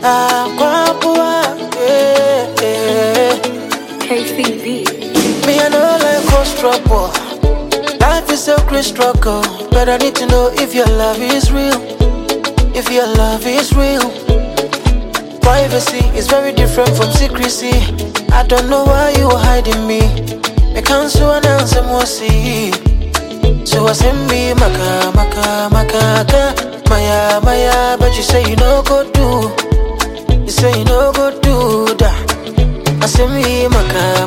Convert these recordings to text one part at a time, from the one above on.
Aquapua, yeah. KCB. Me, I know like what's trouble. Life is a great struggle, but I need to know if your love is real. If your love is real. Privacy is very different from secrecy. I don't know why you are hiding me. I can't so announce more see. So I send me maka, maya, but you say you no go do. You say you no go do that. I send me maka,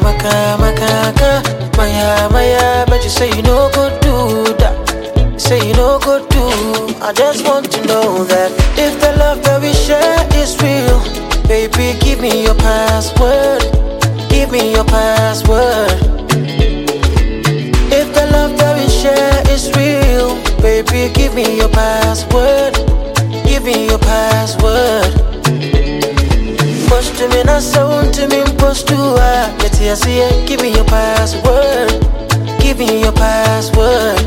maya, but you say you no go do that. You say you no go do. I just want to know that if the love that we share is real, baby, give me your password. Give me your password. If the love that we share is real, baby, give me your password. Give me your password. Post to me, not sound to me, post to her. Give me your password. Give me your password.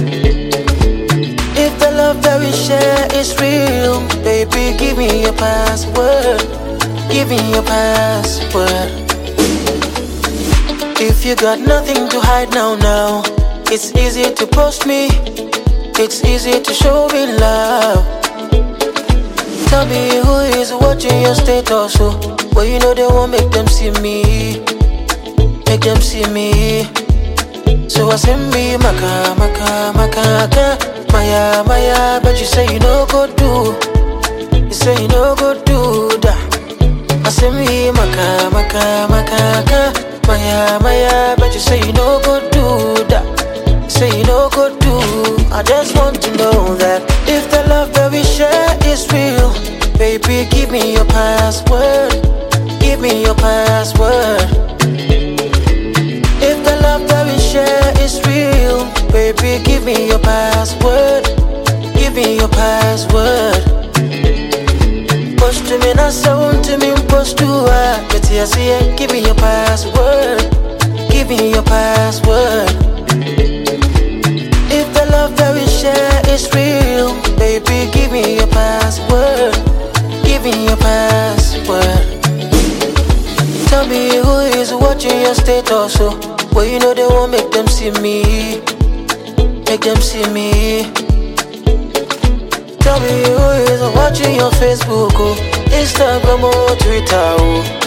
If the love that we share is real, baby, give me your password. Give me your password. If you got nothing to hide now, it's easy to post me. It's easy to show me love. Tell me who is watching your status, so well, you know they won't make them see me. Make them see me. So I send me maka, maya, but you say you no go do. You say you no go do that. I send me maka, maya, but you say you no go do that. You say you no go do. I just want to know that if the love that we share is real, baby, give me your password. Give me your password. If the love that we share is real, baby, give me your password. Give me your password. Post to me, not sound to me, post to her. Give me your password. Give me your password. If the love that we share is real, baby, give me your password. Give me your password. Tell me who is watching your status, so well, you know they won't make them see me. Make them see me. Tell me who is watching your Facebook, oh, Instagram or Twitter, oh.